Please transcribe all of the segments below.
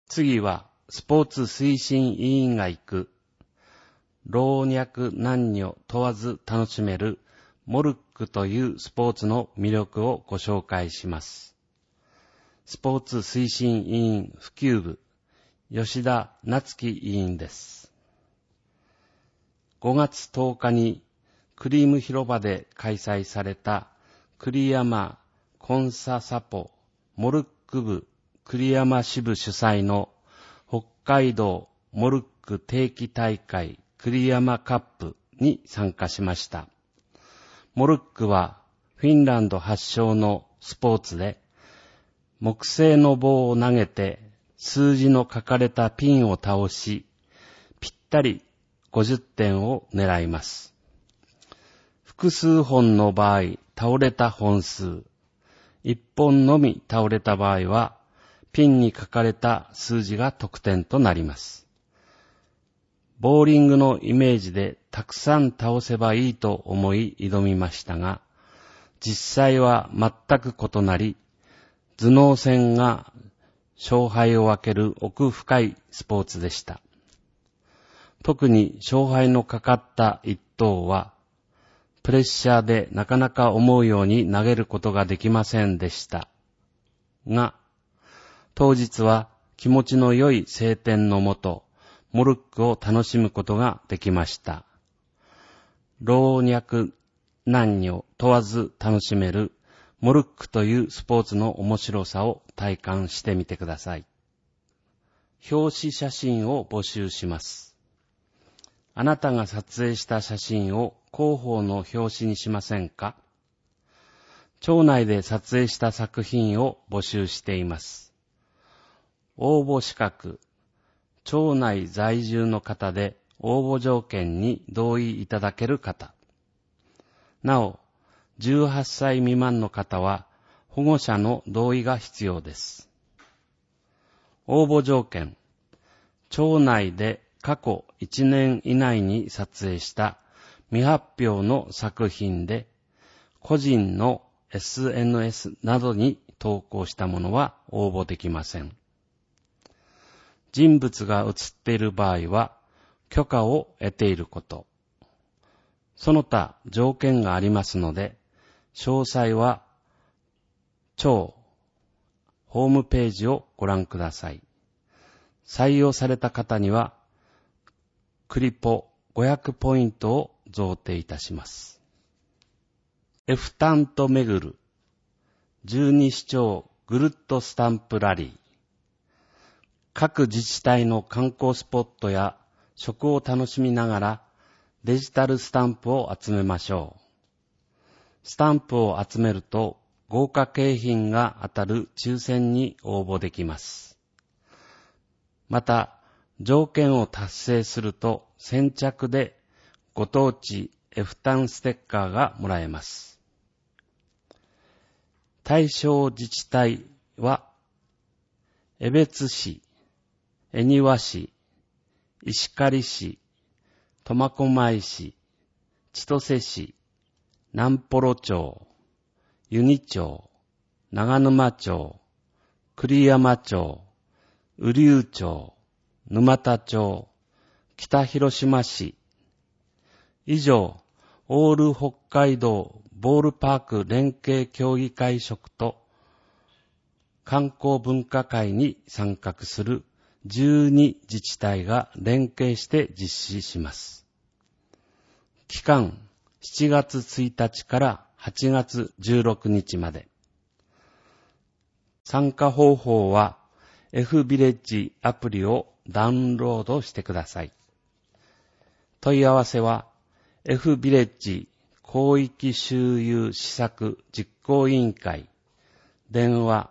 次は、スポーツ推進委員が行く、老若男女問わず楽しめるモルックというスポーツの魅力をご紹介します。スポーツ推進委員普及部、吉田夏樹委員です。5月10日にクリーム広場で開催された栗山コンササポモルック部栗山支部主催の北海道モルック定期大会栗山カップに参加しました。モルックはフィンランド発祥のスポーツで、木製の棒を投げて数字の書かれたピンを倒し、ぴったり50点を狙います。複数本の場合、倒れた本数、1本のみ倒れた場合は、ピンに書かれた数字が得点となります。ボーリングのイメージでたくさん倒せばいいと思い挑みましたが、実際は全く異なり、頭脳戦が勝敗を分ける奥深いスポーツでした。特に勝敗のかかった一投は、プレッシャーでなかなか思うように投げることができませんでした。が、当日は気持ちの良い晴天のもと、モルックを楽しむことができました。老若男女問わず楽しめるモルックというスポーツの面白さを体感してみてください。表紙写真を募集します。あなたが撮影した写真を広報の表紙にしませんか？町内で撮影した作品を募集しています。応募資格、町内在住の方で応募条件に同意いただける方。なお、18歳未満の方は保護者の同意が必要です。応募条件、町内で過去1年以内に撮影した未発表の作品で、個人の SNS などに投稿したものは応募できません。人物が写っている場合は許可を得ていること。その他条件がありますので、詳細は町ホームページをご覧ください。採用された方にはクリポ500ポイントを贈呈いたします。F タント巡る12市町ぐるっとスタンプラリー。各自治体の観光スポットや食を楽しみながらデジタルスタンプを集めましょう。スタンプを集めると豪華景品が当たる抽選に応募できます。また、条件を達成すると先着でご当地 F タンステッカーがもらえます。対象自治体は、江別市、恵庭市、石狩市、苫小牧市、千歳市、南幌町、湯仁町、長沼町、栗山町、雨竜町、沼田町、北広島市。以上、オール北海道ボールパーク連携協議会職と観光文化会に参画する12自治体が連携して実施します。期間7月1日から8月16日まで。参加方法は F ビレッジアプリをダウンロードしてください。問い合わせは F ビレッジ広域周遊施策実行委員会電話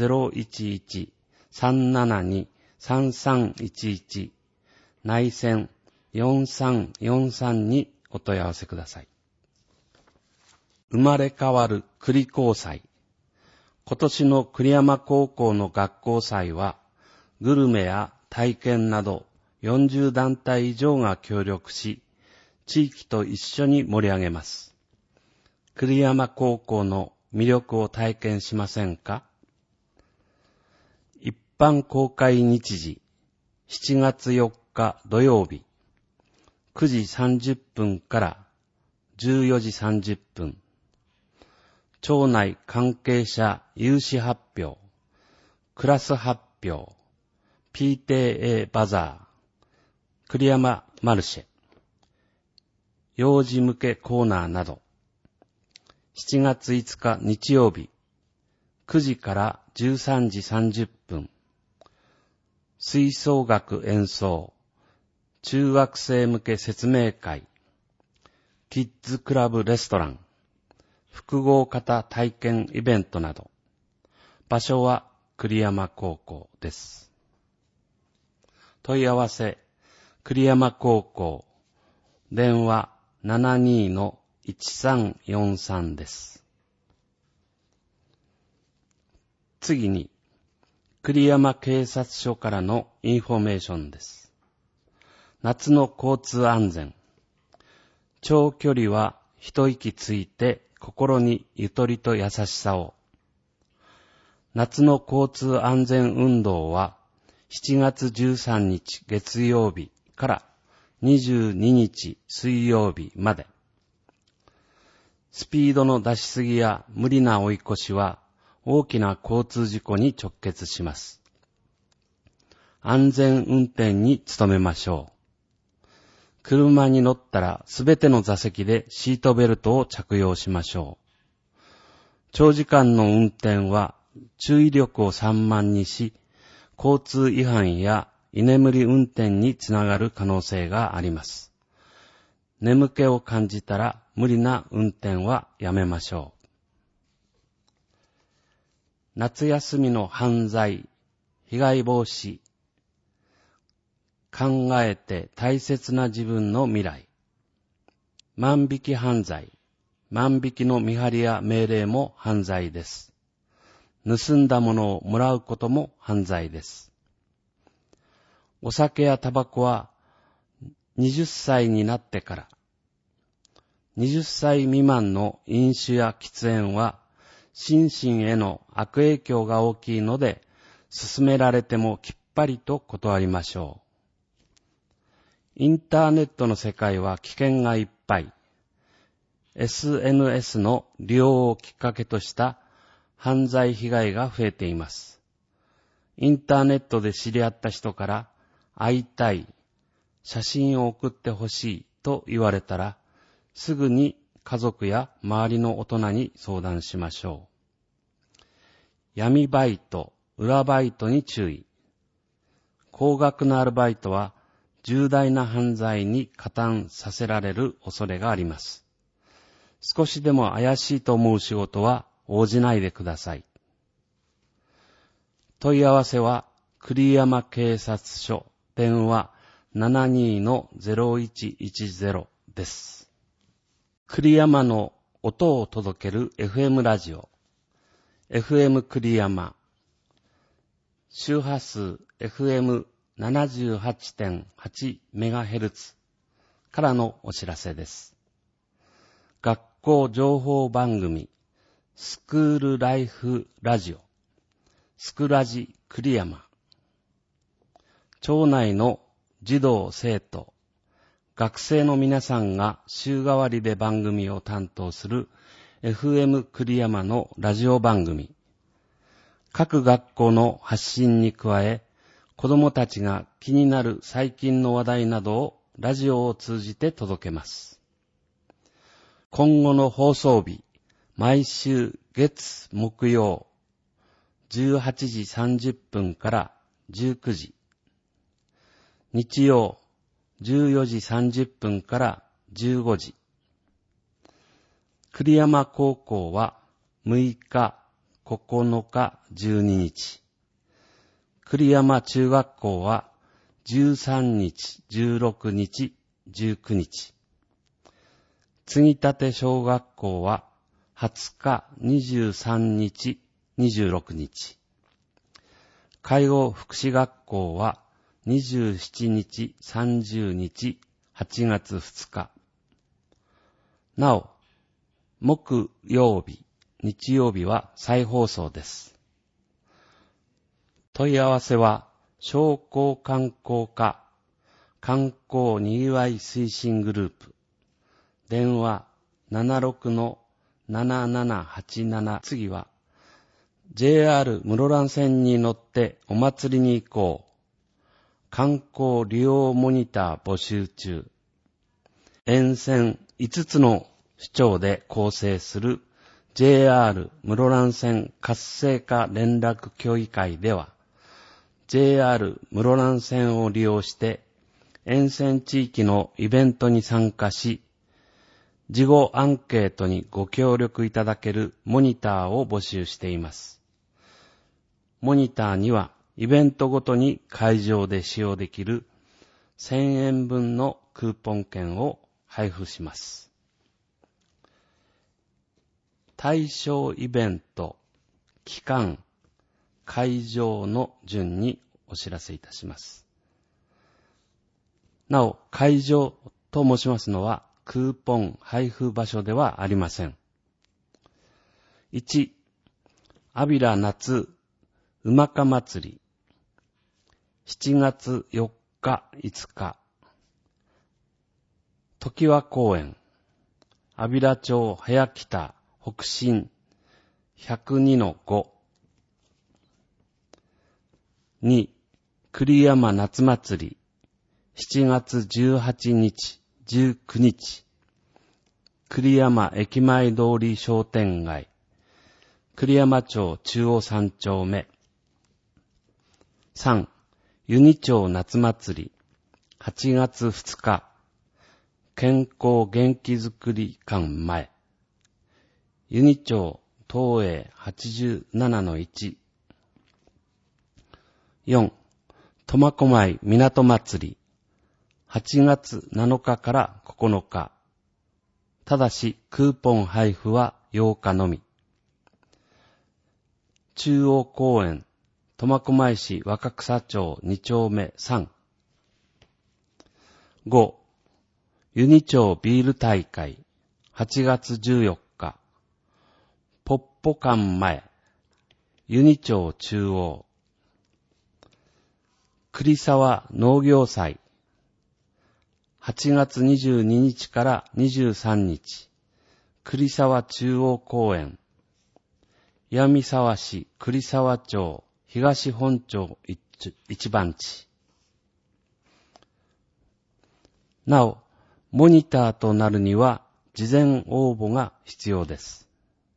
011-372-3311 内線4343にお問い合わせください。生まれ変わる栗高祭。今年の栗山高校の学校祭は、グルメや体験など40団体以上が協力し、地域と一緒に盛り上げます。栗山高校の魅力を体験しませんか？一般公開日時、7月4日土曜日、9時30分から14時30分。町内関係者有志発表、クラス発表、PTA バザー、栗山マルシェ、幼児向けコーナーなど、7月5日日曜日、9時から13時30分、吹奏楽演奏、中学生向け説明会、キッズクラブレストラン、複合型体験イベントなど、場所は栗山高校です。問い合わせ、栗山高校、電話 72-1343 です。次に、栗山警察署からのインフォメーションです。夏の交通安全。長距離は一息ついて心にゆとりと優しさを。夏の交通安全運動は7月13日月曜日から22日水曜日まで。スピードの出しすぎや無理な追い越しは大きな交通事故に直結します。安全運転に努めましょう。車に乗ったらすべての座席でシートベルトを着用しましょう。長時間の運転は注意力を散漫にし、交通違反や居眠り運転につながる可能性があります。眠気を感じたら無理な運転はやめましょう。夏休みの犯罪、被害防止、考えて大切な自分の未来。万引き犯罪、万引きの見張りや命令も犯罪です。盗んだものをもらうことも犯罪です。お酒やタバコは20歳になってから、20歳未満の飲酒や喫煙は心身への悪影響が大きいので、勧められてもきっぱりと断りましょう。インターネットの世界は危険がいっぱい。SNS の利用をきっかけとした犯罪被害が増えています。インターネットで知り合った人から会いたい、写真を送ってほしいと言われたら、すぐに家族や周りの大人に相談しましょう。闇バイト、裏バイトに注意。高額なアルバイトは重大な犯罪に加担させられる恐れがあります。少しでも怪しいと思う仕事は応じないでください。問い合わせは栗山警察署電話 72-0110 です。栗山の音を届ける FM ラジオ FM 栗山周波数 FM78.8MHz からのお知らせです。学校情報番組スクールライフラジオスクラジ栗山。町内の児童生徒学生の皆さんが週替わりで番組を担当する FM 栗山のラジオ番組。各学校の発信に加え、子どもたちが気になる最近の話題などをラジオを通じて届けます。今後の放送日、毎週月木曜18時30分から19時、日曜14時30分から15時。栗山高校は6日、9日、12日。栗山中学校は13日、16日、19日。継立小学校は20日、23日、26日。介護福祉学校は27日、30日、8月2日。なお、木曜日、日曜日は再放送です。 問い合わせは、商工観光課観光にぎわい推進グループ。電話76-7787。次は、JR 室蘭線に乗ってお祭りに行こう。観光利用モニター募集中。沿線5つの市町で構成する JR 室蘭線活性化連絡協議会では、JR 室蘭線を利用して沿線地域のイベントに参加し、事後アンケートにご協力いただけるモニターを募集しています。モニターにはイベントごとに会場で使用できる1000円分のクーポン券を配布します。対象イベント、期間、会場の順にお知らせいたします。なお、会場と申しますのはクーポン配布場所ではありません。1、安平夏うまか祭り。7月4日、5日。常盤公園。安平町早北北進 102-5。2、栗山夏祭り。7月18日、19日。栗山駅前通り商店街。栗山町中央3丁目。3、湯仁町夏祭り。8月2日。健康元気づくり館前。湯仁町東映 87-1。4、苫小牧港祭り。8月7日から9日。ただし、クーポン配布は8日のみ。中央公園、苫小牧市若草町2丁目3。5、湯仁町ビール大会、8月14日。ポッポ館前、湯仁町中央。栗沢農業祭、8月22日から23日。栗沢中央公園。岩見沢市栗沢町東本町一番地。なお、モニターとなるには事前応募が必要です。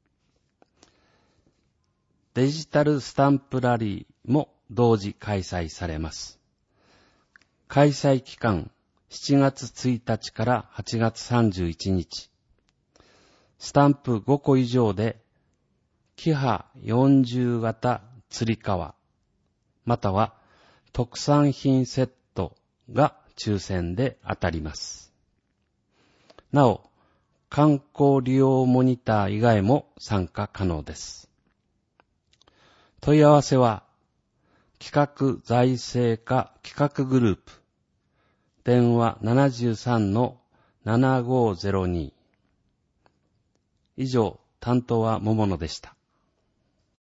デジタルスタンプラリーも同時開催されます。開催期間7月1日から8月31日。スタンプ5個以上でキハ40型つり革、または特産品セットが抽選で当たります。なお、観光利用モニター以外も参加可能です。問い合わせは、企画財政課企画グループ、電話 73-7502。以上、担当は桃野でした。